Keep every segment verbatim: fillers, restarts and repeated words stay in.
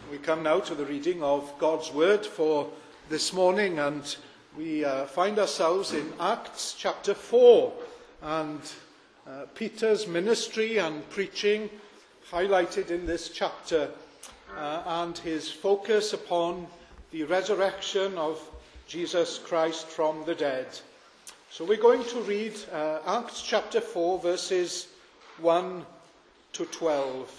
We come now to the reading of God's Word for this morning, and we uh, find ourselves in Acts chapter four, and uh, Peter's ministry and preaching highlighted in this chapter, uh, and his focus upon the resurrection of Jesus Christ from the dead. So we're going to read uh, Acts chapter four, verses one to twelve.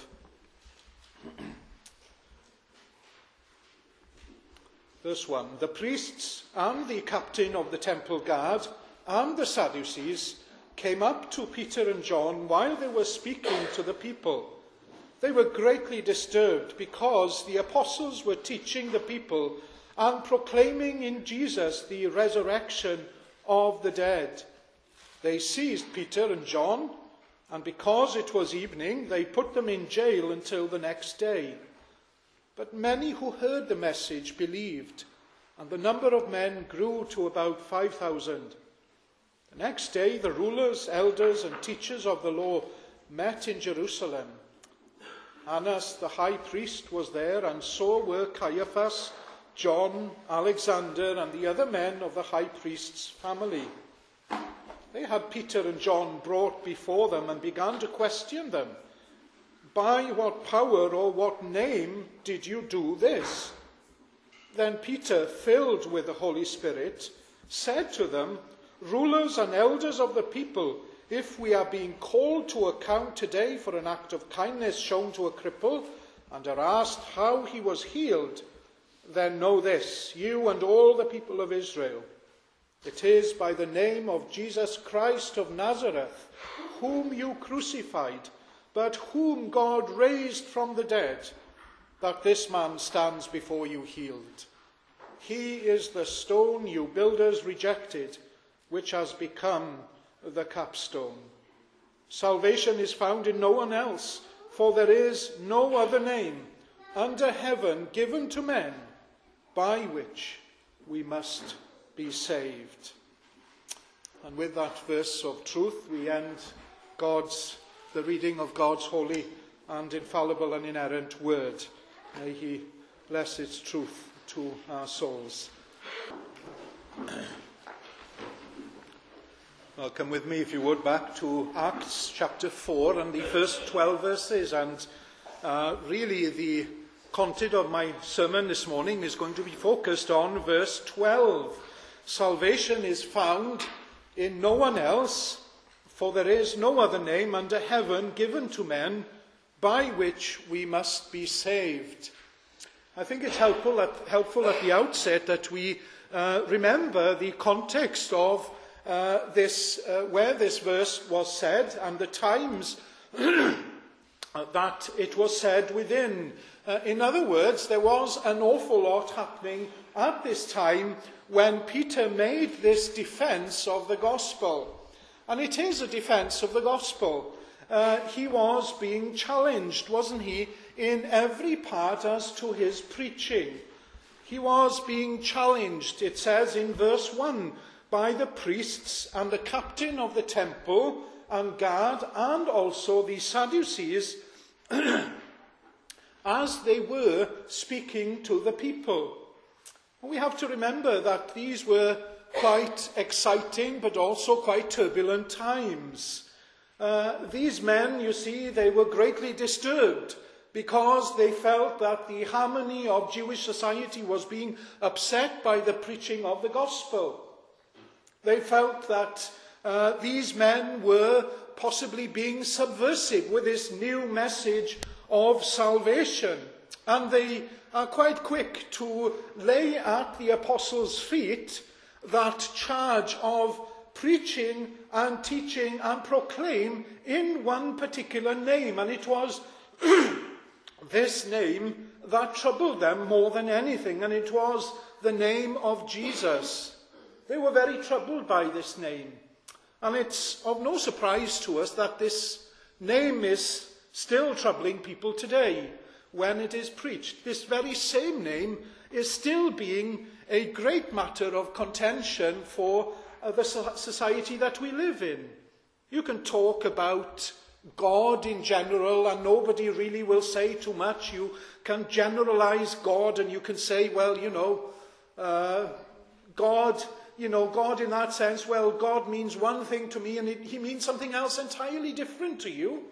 Verse one, the priests and the captain of the temple guard and the Sadducees came up to Peter and John while they were speaking to the people. They were greatly disturbed because the apostles were teaching the people and proclaiming in Jesus the resurrection of the dead. They seized Peter and John, and because it was evening, they put them in jail until the next day. But many who heard the message believed, and the number of men grew to about five thousand. The next day, the rulers, elders, and teachers of the law met in Jerusalem. Annas the high priest was there, and so were Caiaphas, John, Alexander, and the other men of the high priest's family. They had Peter and John brought before them and began to question them. By what power or what name did you do this? Then Peter, filled with the Holy Spirit, said to them, rulers and elders of the people, if we are being called to account today for an act of kindness shown to a cripple, and are asked how he was healed, then know this, you and all the people of Israel. It is by the name of Jesus Christ of Nazareth, whom you crucified, but whom God raised from the dead, that this man stands before you healed. He is the stone you builders rejected, which has become the capstone. Salvation is found in no one else, for there is no other name under heaven given to men by which we must be saved. And with that verse of truth, we end God's the reading of God's holy and infallible and inerrant word. May he bless its truth to our souls. Well, come with me, if you would, back to Acts chapter four and the first twelve verses. And uh, really the content of my sermon this morning is going to be focused on verse twelve. Salvation is found in no one else, for there is no other name under heaven given to men by which we must be saved. I think it's helpful at, helpful at the outset that we uh, remember the context of uh, this, uh, where this verse was said and the times that it was said within. Uh, in other words, there was an awful lot happening at this time when Peter made this defense of the gospel. And it is a defense of the gospel. Uh, he was being challenged, wasn't he, in every part as to his preaching. He was being challenged, it says in verse one, by the priests and the captain of the temple and guard and also the Sadducees as they were speaking to the people. We have to remember that these were quite exciting but also quite turbulent times. Uh, these men, you see, they were greatly disturbed because they felt that the harmony of Jewish society was being upset by the preaching of the gospel. They felt that uh, these men were possibly being subversive with this new message of salvation. And they are quite quick to lay at the apostles' feet that charge of preaching and teaching and proclaim in one particular name. And it was this name that troubled them more than anything, and it was the name of Jesus. They were very troubled by this name. And it's of no surprise to us that this name is still troubling people today when it is preached. This very same name is still being a great matter of contention for uh, the society that we live in. You can talk about God in general, and nobody really will say too much. You can generalize God and you can say, well, you know, uh, God, you know, God in that sense, well, God means one thing to me and it, he means something else entirely different to you.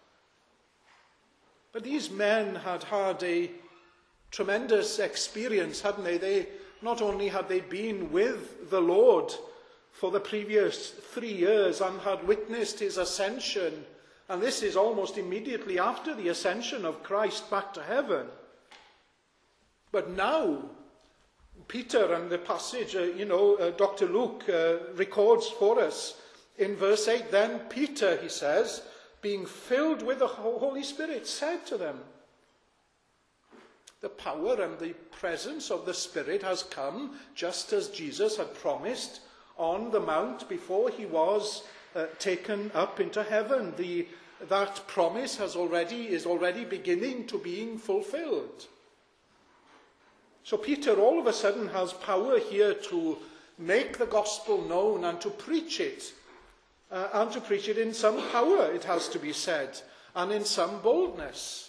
But these men had had a tremendous experience, hadn't they? They not only had they been with the Lord for the previous three years and had witnessed his ascension, and this is almost immediately after the ascension of Christ back to heaven. But now, Peter and the passage, uh, you know, uh, Doctor Luke uh, records for us in verse eight, then Peter, he says, being filled with the Holy Spirit, said to them, the power and the presence of the Spirit has come, just as Jesus had promised on the mount before he was uh, taken up into heaven. The, that promise has already, is already beginning to being fulfilled. So Peter all of a sudden has power here to make the gospel known and to preach it. Uh, and to preach it in some power, it has to be said, and in some boldness.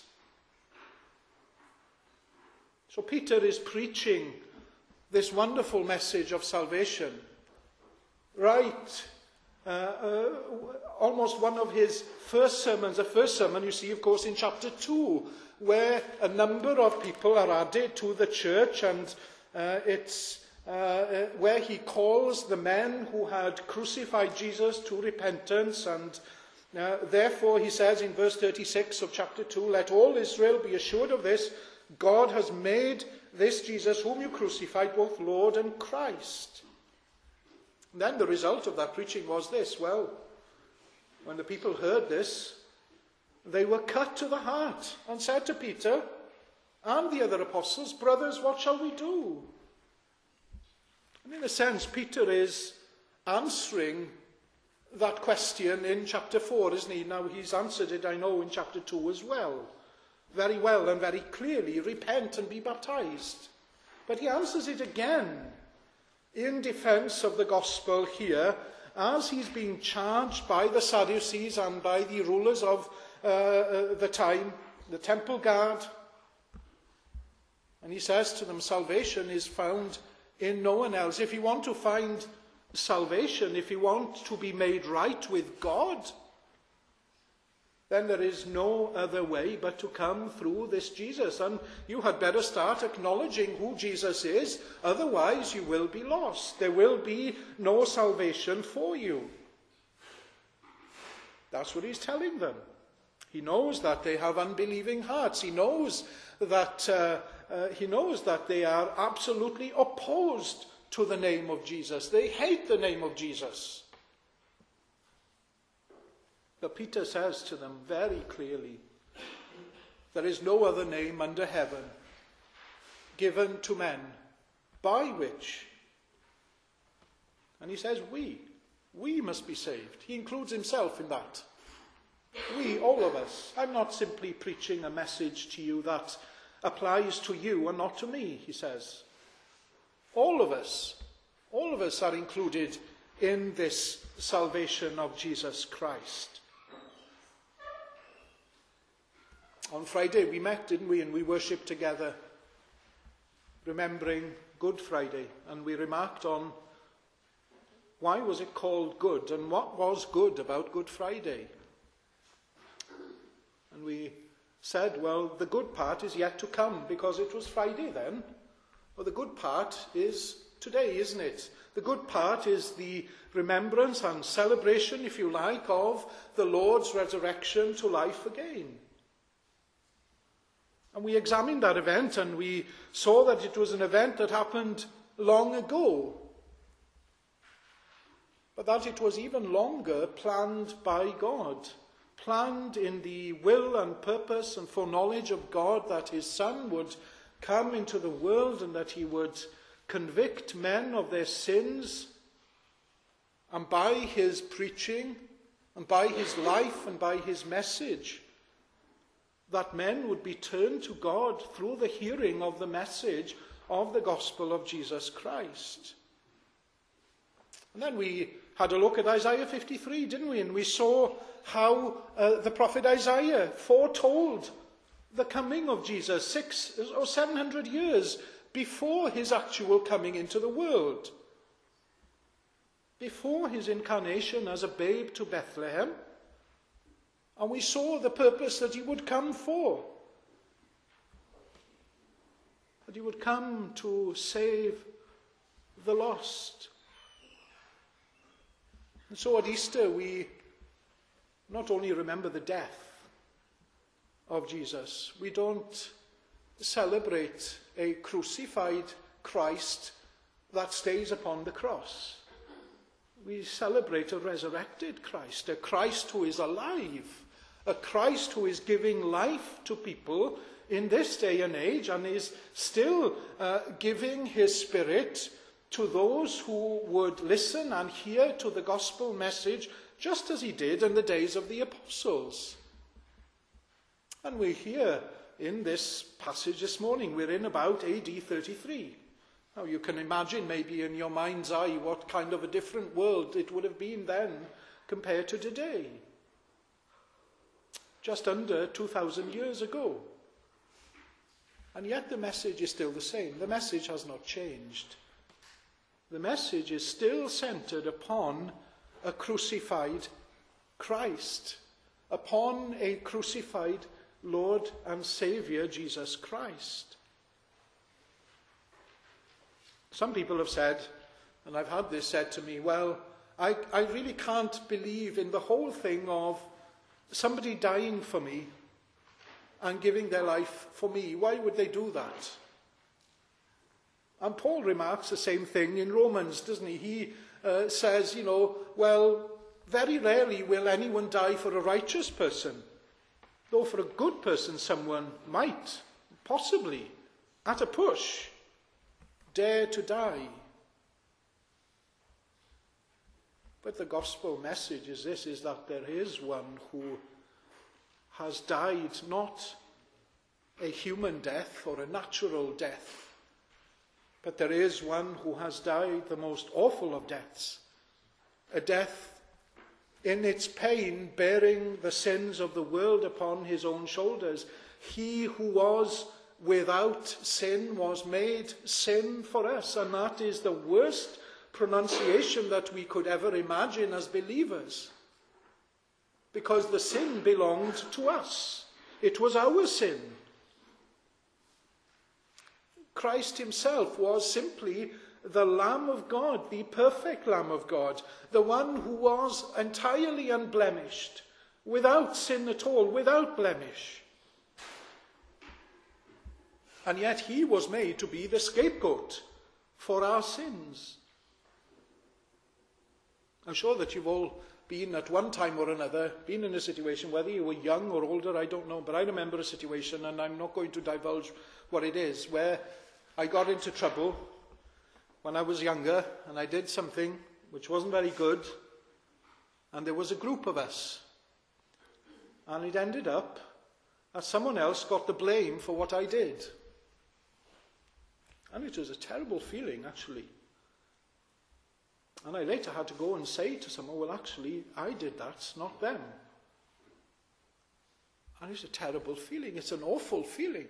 So Peter is preaching this wonderful message of salvation. Right, uh, uh, almost one of his first sermons, the first sermon you see, of course, in chapter two, where a number of people are added to the church, and uh, it's uh, uh, where he calls the men who had crucified Jesus to repentance, and uh, therefore he says in verse thirty-six of chapter two, let all Israel be assured of this, God has made this Jesus whom you crucified both Lord and Christ. And then the result of that preaching was this. Well, when the people heard this, they were cut to the heart and said to Peter and the other apostles, brothers, what shall we do? And in a sense, Peter is answering that question in chapter four, isn't he? Now, he's answered it, I know, in chapter two as well. Very well and very clearly, repent and be baptized. But he answers it again in defense of the gospel here, as he's being charged by the Sadducees and by the rulers of uh, uh, the time, the temple guard. And he says to them, salvation is found in no one else. If you want to find salvation, if you want to be made right with God, then there is no other way but to come through this Jesus. And you had better start acknowledging who Jesus is, otherwise you will be lost. There will be no salvation for you. That's what he's telling them. He knows that they have unbelieving hearts. He knows that uh, uh, he knows that they are absolutely opposed to the name of Jesus. They hate the name of Jesus. But Peter says to them very clearly, there is no other name under heaven given to men by which, and he says we, we must be saved. He includes himself in that. We, all of us. I'm not simply preaching a message to you that applies to you and not to me, he says. All of us, all of us are included in this salvation of Jesus Christ. On Friday we met, didn't we, and we worshipped together, remembering Good Friday, and we remarked on why was it called good, and what was good about Good Friday. And we said, well, the good part is yet to come, because it was Friday then. Well, the good part is today, isn't it? The good part is the remembrance and celebration, if you like, of the Lord's resurrection to life again. And we examined that event and we saw that it was an event that happened long ago, but that it was even longer planned by God, planned in the will and purpose and foreknowledge of God that his Son would come into the world and that he would convict men of their sins, and by his preaching and by his life and by his message, that men would be turned to God through the hearing of the message of the gospel of Jesus Christ. And then we had a look at Isaiah fifty-three, didn't we? And we saw how uh, the prophet Isaiah foretold the coming of Jesus six or seven hundred years before his actual coming into the world. Before his incarnation as a babe to Bethlehem. And we saw the purpose that he would come for. That he would come to save the lost. And so at Easter we not only remember the death of Jesus, we don't celebrate a crucified Christ that stays upon the cross. We celebrate a resurrected Christ, a Christ who is alive, a Christ who is giving life to people in this day and age and is still uh, giving his Spirit to those who would listen and hear to the gospel message, just as he did in the days of the apostles. And we're here in this passage this morning. We're in about A D thirty-three. Now you can imagine maybe in your mind's eye what kind of a different world it would have been then compared to today. Just under two thousand years ago. And yet the message is still the same. The message has not changed. The message is still centered upon a crucified Christ, upon a crucified Lord and Saviour, Jesus Christ. Some people have said, and I've had this said to me, well, I, I really can't believe in the whole thing of somebody dying for me and giving their life for me. Why would they do that? And Paul remarks the same thing in Romans, doesn't he? He uh, says, you know, well, very rarely will anyone die for a righteous person. Though for a good person, someone might, possibly, at a push, dare to die. But the gospel message is this, is that there is one who has died not a human death or a natural death, but there is one who has died the most awful of deaths, a death in its pain bearing the sins of the world upon his own shoulders. He who was without sin was made sin for us, and that is the worst pronunciation that we could ever imagine as believers, because the sin belonged to us. It was our sin. Christ himself was simply the Lamb of God, the perfect Lamb of God, the one who was entirely unblemished, without sin at all, without blemish. And yet he was made to be the scapegoat for our sins. I'm sure that you've all been at one time or another, been in a situation, whether you were young or older, I don't know, but I remember a situation, and I'm not going to divulge what it is, where I got into trouble when I was younger, and I did something which wasn't very good, and there was a group of us, and it ended up that someone else got the blame for what I did. And it was a terrible feeling, actually. And I later had to go and say to someone, well, actually, I did that, not them. And it's a terrible feeling. It's an awful feeling.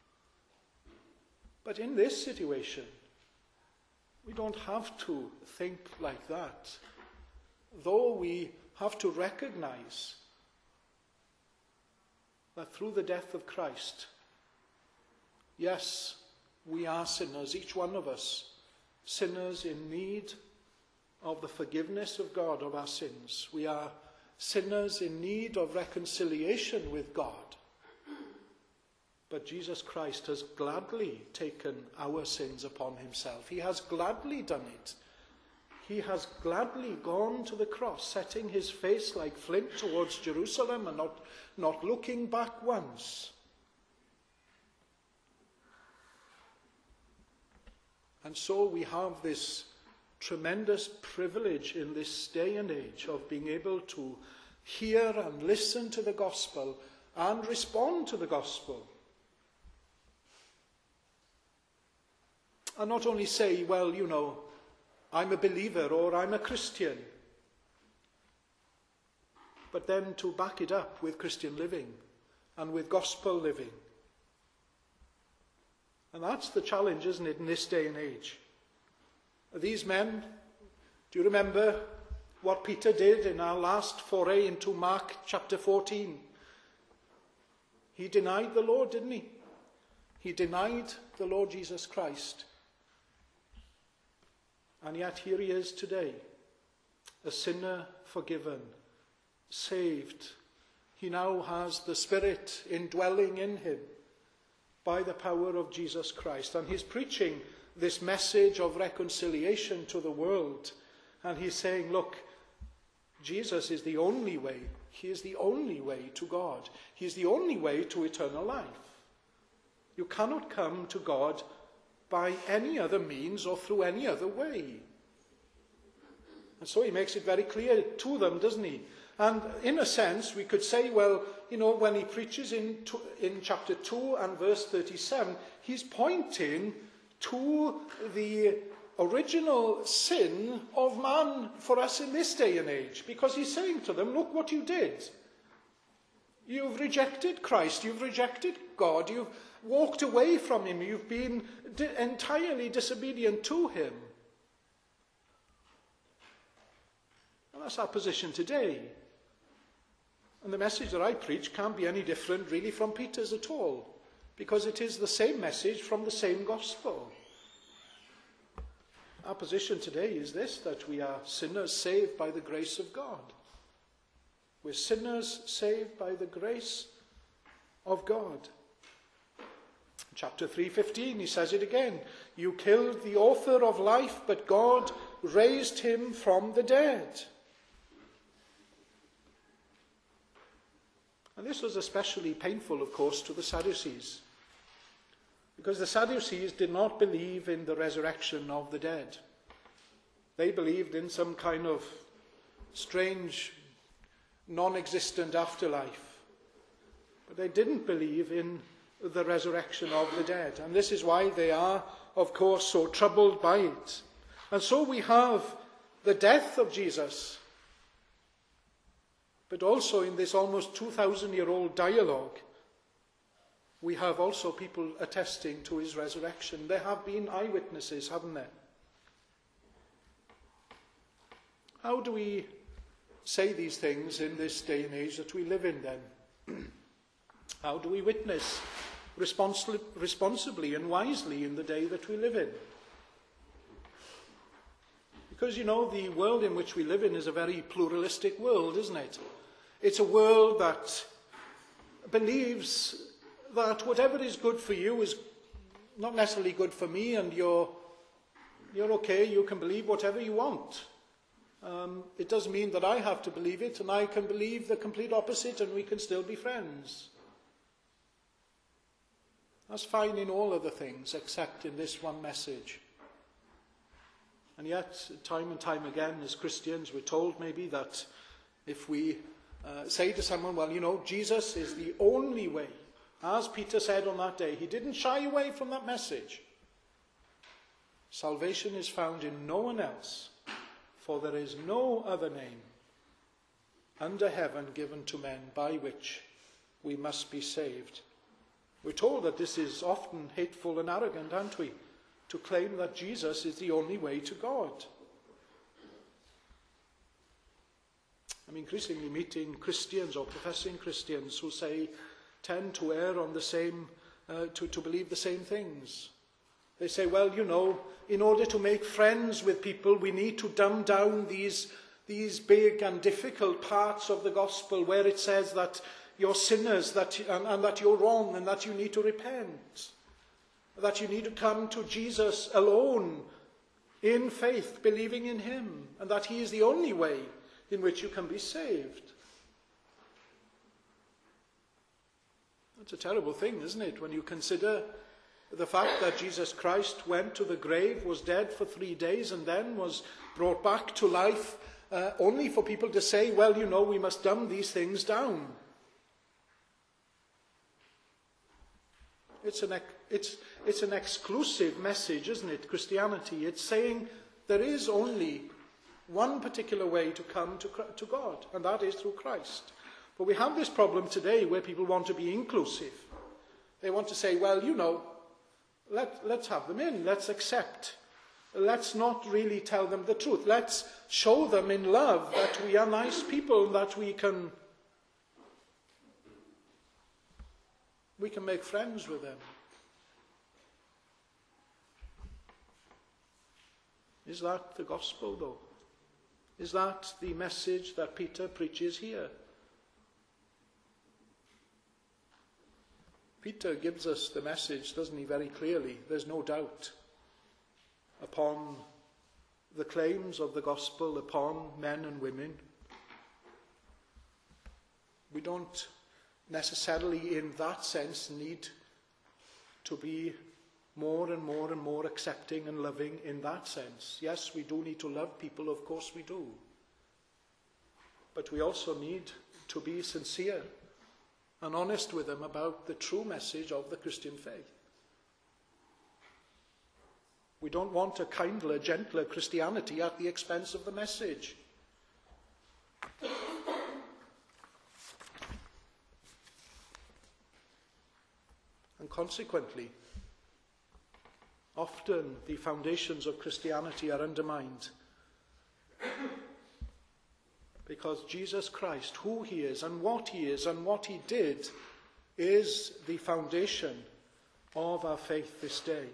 But in this situation, we don't have to think like that. Though we have to recognize that through the death of Christ, yes, we are sinners, each one of us, sinners in need of the forgiveness of God of our sins. We are sinners in need of reconciliation with God. But Jesus Christ has gladly taken our sins upon himself. He has gladly done it. He has gladly gone to the cross, setting his face like flint towards Jerusalem and not, not looking back once. And so we have this tremendous privilege in this day and age of being able to hear and listen to the gospel and respond to the gospel. And not only say, well, you know, I'm a believer or I'm a Christian. but then to back it up with Christian living and with gospel living. And that's the challenge, isn't it, in this day and age? These men, do you remember what Peter did in our last foray into Mark chapter fourteen? He denied the Lord, didn't he? He denied the Lord Jesus Christ. And yet here he is today, a sinner forgiven, saved. He now has the Spirit indwelling in him by the power of Jesus Christ. And he's preaching this message of reconciliation to the world. And he's saying, look, Jesus is the only way. He is the only way to God. He is the only way to eternal life. You cannot come to God by any other means or through any other way. And so he makes it very clear to them, doesn't he? And in a sense, we could say, well, you know, when he preaches in, in chapter two and verse thirty-seven, he's pointing to the original sin of man for us in this day and age. Because he's saying to them, look what you did. You've rejected Christ. You've rejected God. You've walked away from him. You've been di- entirely disobedient to him. And that's our position today. And the message that I preach can't be any different really from Peter's at all, because it is the same message from the same gospel. Our position today is this, that we are sinners saved by the grace of God. We're sinners saved by the grace of God. Chapter three fifteen, he says it again. You killed the author of life, but God raised him from the dead. And this was especially painful, of course, to the Sadducees, because the Sadducees did not believe in the resurrection of the dead. They believed in some kind of strange, non-existent afterlife. But they didn't believe in the resurrection of the dead. And this is why they are, of course, so troubled by it. And so we have the death of Jesus, but also in this almost two thousand year old dialogue, we have also people attesting to his resurrection. There have been eyewitnesses, haven't there? How do we say these things in this day and age that we live in then? How do we witness responsibly, responsibly and wisely in the day that we live in? Because, you know, the world in which we live in is a very pluralistic world, isn't it? It's a world that believes that whatever is good for you is not necessarily good for me, and you're, you're okay, you can believe whatever you want. Um, it doesn't mean that I have to believe it, and I can believe the complete opposite, and we can still be friends. That's fine in all other things, except in this one message. And yet, time and time again, as Christians, we're told maybe that if we uh, say to someone, well, you know, Jesus is the only way, as Peter said on that day, he didn't shy away from that message. Salvation is found in no one else, for there is no other name under heaven given to men by which we must be saved. We're told that this is often hateful and arrogant, aren't we? To claim that Jesus is the only way to God. I'm increasingly meeting Christians or professing Christians who say, tend to err on the same, uh, to, to believe the same things. They say, well, you know, in order to make friends with people, we need to dumb down these, these big and difficult parts of the gospel where it says that you're sinners that, and, and that you're wrong and that you need to repent. That you need to come to Jesus alone in faith, believing in him, and that he is the only way in which you can be saved. That's a terrible thing, isn't it, when you consider the fact that Jesus Christ went to the grave, was dead for three days, and then was brought back to life, uh, only for people to say, well, you know, we must dumb these things down. It's an, it's, it's an exclusive message, isn't it, Christianity? It's saying there is only one particular way to come to, to God, and that is through Christ. But we have this problem today where people want to be inclusive. They want to say, well, you know, let, let's have them in, let's accept. Let's not really tell them the truth. Let's show them in love that we are nice people, that we can, we can make friends with them. Is that the gospel, though? Is that the message that Peter preaches here? Peter gives us the message, doesn't he, very clearly. There's no doubt upon the claims of the gospel upon men and women. We don't necessarily, in that sense, need to be more and more and more accepting and loving in that sense. Yes, we do need to love people, of course we do. But we also need to be sincere and honest with them about the true message of the Christian faith. We don't want a kindler, gentler Christianity at the expense of the message. And consequently, often the foundations of Christianity are undermined because Jesus Christ, who he is and what he is and what he did, is the foundation of our faith this day.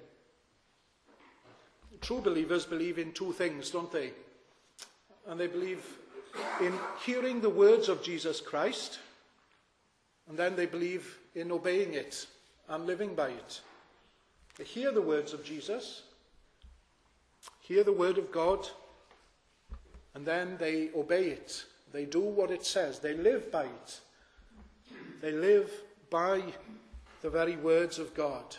True believers believe in two things, don't they? And they believe in hearing the words of Jesus Christ, and then they believe in obeying it and living by it. They hear the words of Jesus, hear the word of God, and then they obey it. They do what it says. They live by it. They live by the very words of God.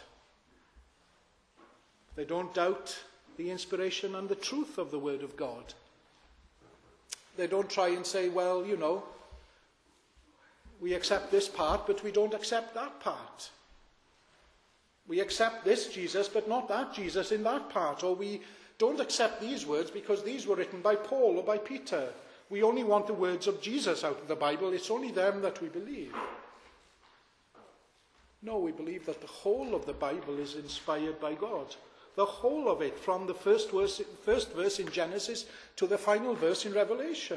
They don't doubt the inspiration and the truth of the word of God. They don't try and say, well, you know, we accept this part, but we don't accept that part. We accept this Jesus, but not that Jesus in that part. Or we don't accept these words because these were written by Paul or by Peter. We only want the words of Jesus out of the Bible. It's only them that we believe. No, we believe that the whole of the Bible is inspired by God. The whole of it, from the first verse, first verse in Genesis to the final verse in Revelation.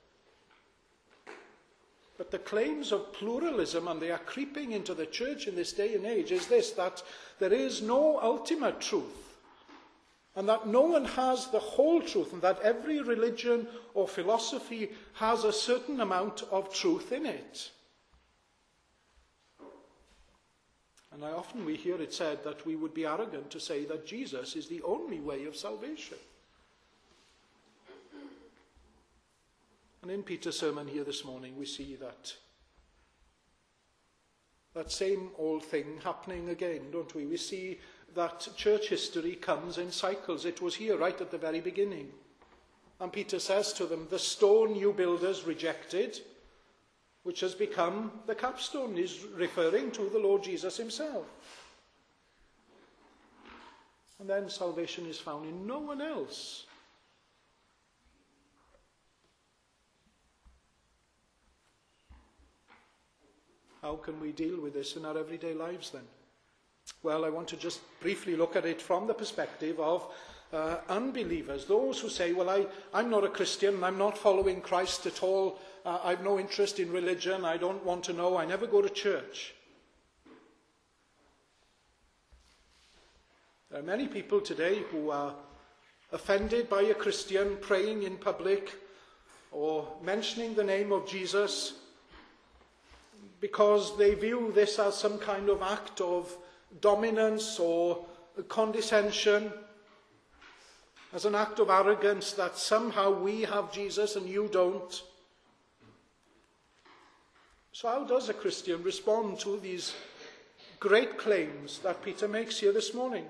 But the claims of pluralism, and they are creeping into the church in this day and age, is this, that there is no ultimate truth, and that no one has the whole truth, and that every religion or philosophy has a certain amount of truth in it. And I often we hear it said that we would be arrogant to say that Jesus is the only way of salvation. And in Peter's sermon here this morning, we see that that same old thing happening again, don't we? We see that church history comes in cycles. It was here right at the very beginning. And Peter says to them, the stone you builders rejected, which has become the capstone, is referring to the Lord Jesus himself. And then salvation is found in no one else. How can we deal with this in our everyday lives then? Well, I want to just briefly look at it from the perspective of uh, unbelievers, those who say, well, I, I'm not a Christian, I'm not following Christ at all, uh, I've no interest in religion, I don't want to know, I never go to church. There are many people today who are offended by a Christian praying in public or mentioning the name of Jesus, because they view this as some kind of act of dominance or condescension, as an act of arrogance that somehow we have Jesus and you don't. So how does a Christian respond to these great claims that Peter makes here this morning?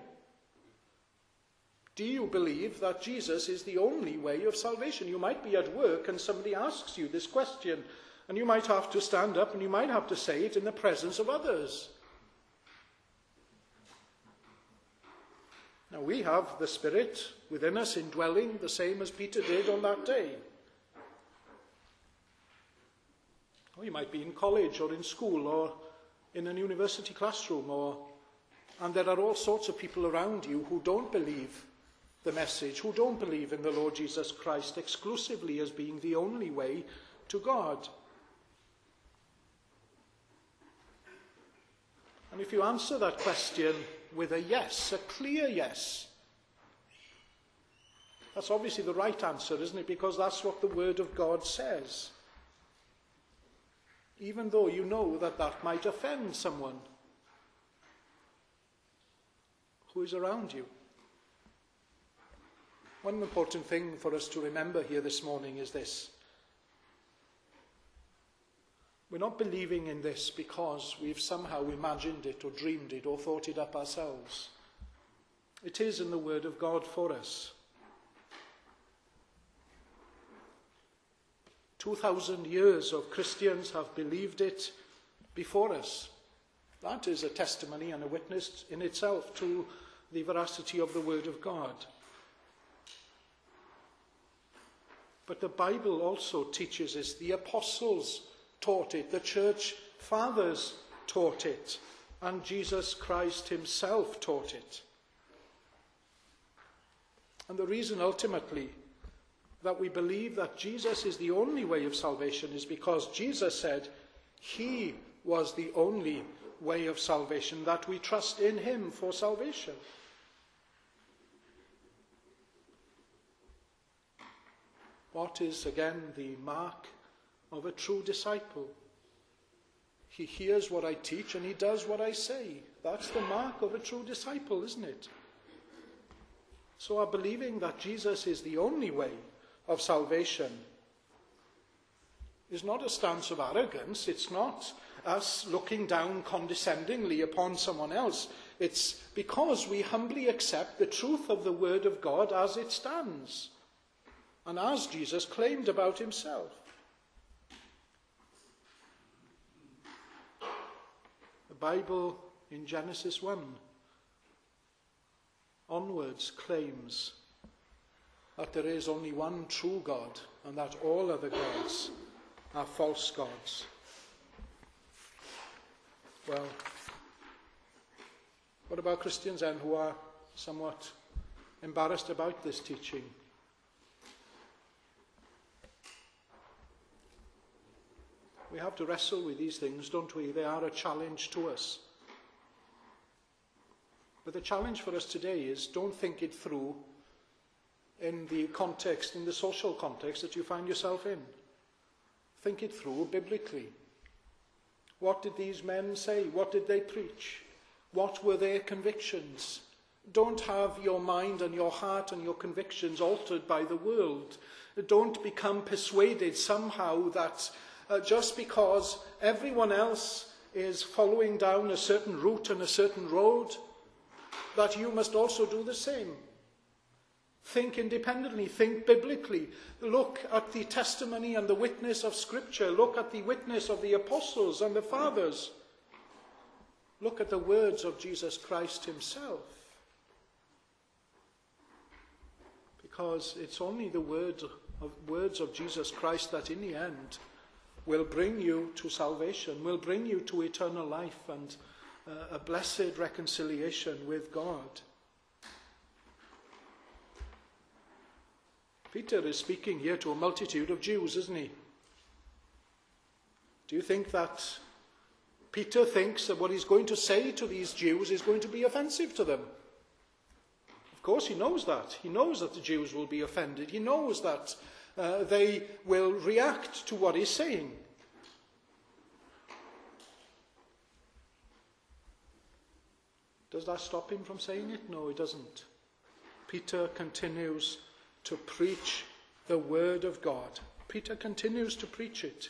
Do you believe that Jesus is the only way of salvation? You might be at work and somebody asks you this question, and you might have to stand up and you might have to say it in the presence of others. Now, we have the Spirit within us indwelling the same as Peter did on that day. Or you might be in college or in school or in a university classroom, or and there are all sorts of people around you who don't believe the message, who don't believe in the Lord Jesus Christ exclusively as being the only way to God. And if you answer that question with a yes, a clear yes, that's obviously the right answer, isn't it? Because that's what the Word of God says. Even though you know that that might offend someone who is around you. One important thing for us to remember here this morning is this. We're not believing in this because we've somehow imagined it or dreamed it or thought it up ourselves. It is in the Word of God for us. Two thousand years of Christians have believed it before us. That is a testimony and a witness in itself to the veracity of the Word of God. But the Bible also teaches us, the apostles taught it, the church fathers taught it, and Jesus Christ himself taught it. And the reason ultimately that we believe that Jesus is the only way of salvation is because Jesus said he was the only way of salvation, that we trust in him for salvation. What is, again, the mark of a true disciple? He hears what I teach and he does what I say. That's the mark of a true disciple, isn't it? So our believing that Jesus is the only way of salvation is not a stance of arrogance. It's not us looking down condescendingly upon someone else. It's because we humbly accept the truth of the Word of God as it stands, and as Jesus claimed about himself. The Bible in Genesis one onwards claims that there is only one true God and that all other gods are false gods. Well, what about Christians then who are somewhat embarrassed about this teaching? We have to wrestle with these things, don't we? They are a challenge to us. But the challenge for us today is, don't think it through in the context, in the social context that you find yourself in. Think it through biblically. What did these men say? What did they preach? What were their convictions? Don't have your mind and your heart and your convictions altered by the world. Don't become persuaded somehow that Uh, just because everyone else is following down a certain route and a certain road, that you must also do the same. Think independently, think biblically. Look at the testimony and the witness of Scripture. Look at the witness of the apostles and the fathers. Look at the words of Jesus Christ himself. Because it's only the word of, words of Jesus Christ that in the end will bring you to salvation, will bring you to eternal life and uh, a blessed reconciliation with God. Peter is speaking here to a multitude of Jews, isn't he? Do you think that Peter thinks that what he's going to say to these Jews is going to be offensive to them? Of course he knows that. He knows that the Jews will be offended. He knows that Uh, they will react to what he's saying. Does that stop him from saying it? No, it doesn't. Peter continues to preach the Word of God. Peter continues to preach it.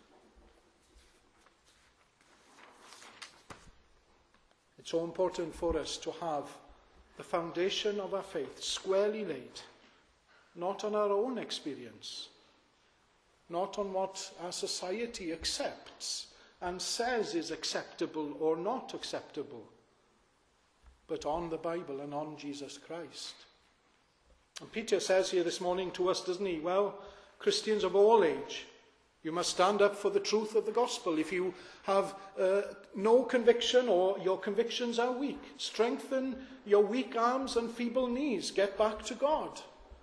It's so important for us to have the foundation of our faith squarely laid, not on our own experience, not on what our society accepts and says is acceptable or not acceptable, but on the Bible and on Jesus Christ. And Peter says here this morning to us, doesn't he? Well, Christians of all age, you must stand up for the truth of the gospel. If you have uh, no conviction or your convictions are weak, strengthen your weak arms and feeble knees. Get back to God.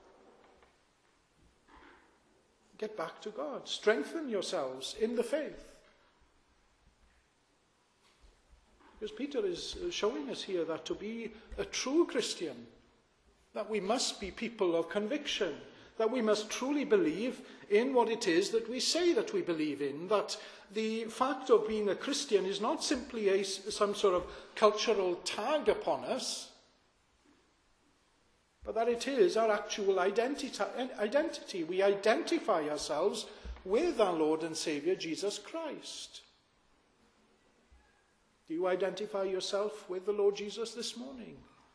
Get back to God. Strengthen yourselves in the faith. Because Peter is showing us here that to be a true Christian, that we must be people of conviction, that we must truly believe in what it is that we say that we believe in, that the fact of being a Christian is not simply a, some sort of cultural tag upon us, but that it is our actual identity. identity. We identify ourselves with our Lord and Saviour, Jesus Christ. Do you identify yourself with the Lord Jesus this morning?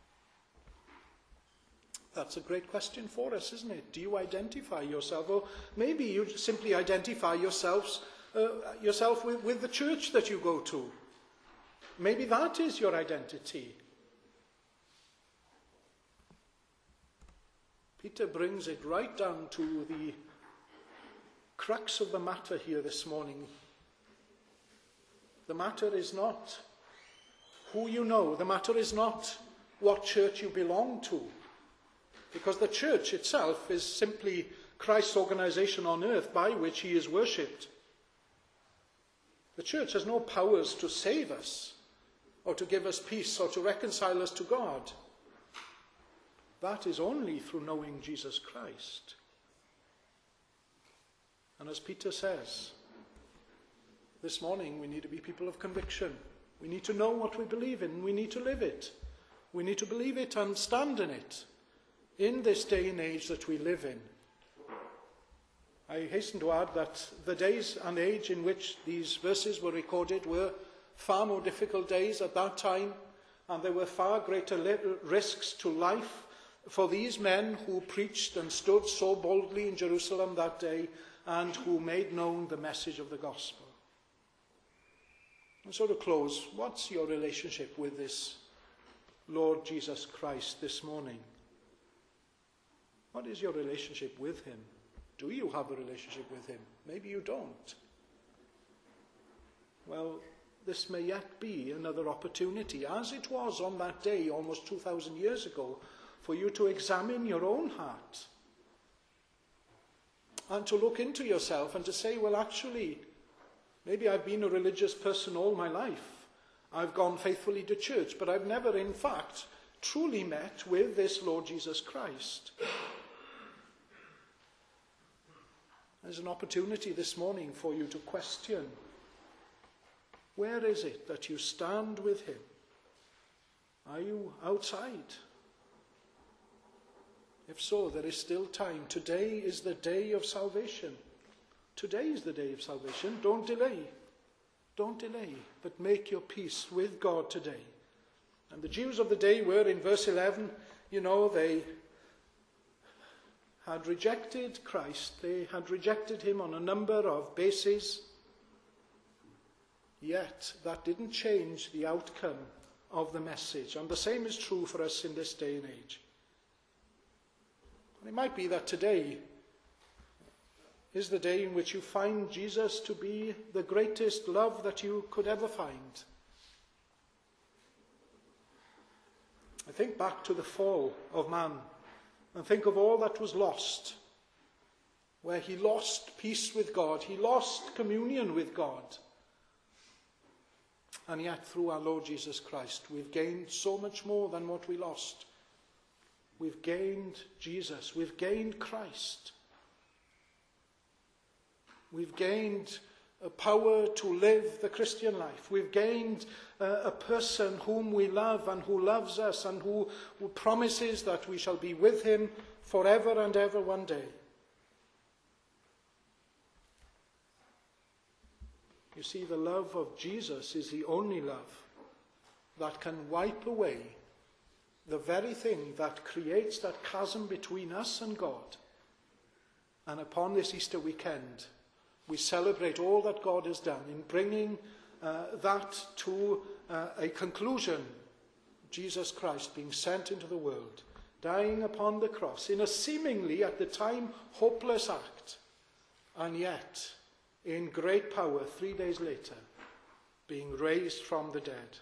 That's a great question for us, isn't it? Do you identify yourself? Or maybe you simply identify yourselves, uh, yourself with, with the church that you go to. Maybe that is your identity. Peter brings it right down to the crux of the matter here this morning. The matter is not who you know. The matter is not what church you belong to. Because the church itself is simply Christ's organization on earth by which he is worshipped. The church has no powers to save us, or to give us peace, or to reconcile us to God. That is only through knowing Jesus Christ. And as Peter says, this morning we need to be people of conviction. We need to know what we believe in. We need to live it. We need to believe it and stand in it in this day and age that we live in. I hasten to add that the days and age in which these verses were recorded were far more difficult days at that time, and there were far greater risks to life for these men who preached and stood so boldly in Jerusalem that day and who made known the message of the gospel. And so to close, what's your relationship with this Lord Jesus Christ this morning? What is your relationship with him? Do you have a relationship with him? Maybe you don't. Well, this may yet be another opportunity, as it was on that day almost two thousand years ago, for you to examine your own heart and to look into yourself and to say, well, actually, maybe I've been a religious person all my life. I've gone faithfully to church, but I've never, in fact, truly met with this Lord Jesus Christ. There's an opportunity this morning for you to question, where is it that you stand with him? Are you outside? If so, there is still time. Today is the day of salvation. Today is the day of salvation. Don't delay. Don't delay, but make your peace with God today. And the Jews of the day were, in verse eleven, you know, they had rejected Christ. They had rejected him on a number of bases. Yet that didn't change the outcome of the message. And the same is true for us in this day and age. And it might be that today is the day in which you find Jesus to be the greatest love that you could ever find. I think back to the fall of man and think of all that was lost, where he lost peace with God, he lost communion with God. And yet through our Lord Jesus Christ, we've gained so much more than what we lost. We've gained Jesus, we've gained Christ. We've gained a power to live the Christian life. We've gained uh, a person whom we love and who loves us and who, who promises that we shall be with him forever and ever one day. You see, the love of Jesus is the only love that can wipe away the very thing that creates that chasm between us and God. And upon this Easter weekend, we celebrate all that God has done in bringing uh, that to uh, a conclusion Jesus Christ being sent into the world, dying upon the cross in a seemingly, at the time, hopeless act, and yet, in great power, three days later, being raised from the dead.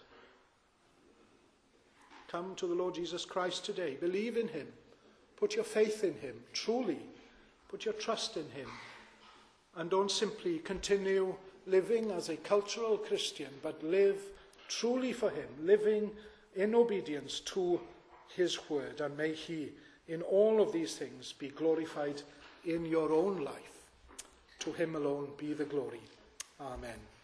Come to the Lord Jesus Christ today. Believe in him. Put your faith in him. Truly, put your trust in him. And don't simply continue living as a cultural Christian, but live truly for him, living in obedience to his word. And may he, in all of these things, be glorified in your own life. To him alone be the glory. Amen.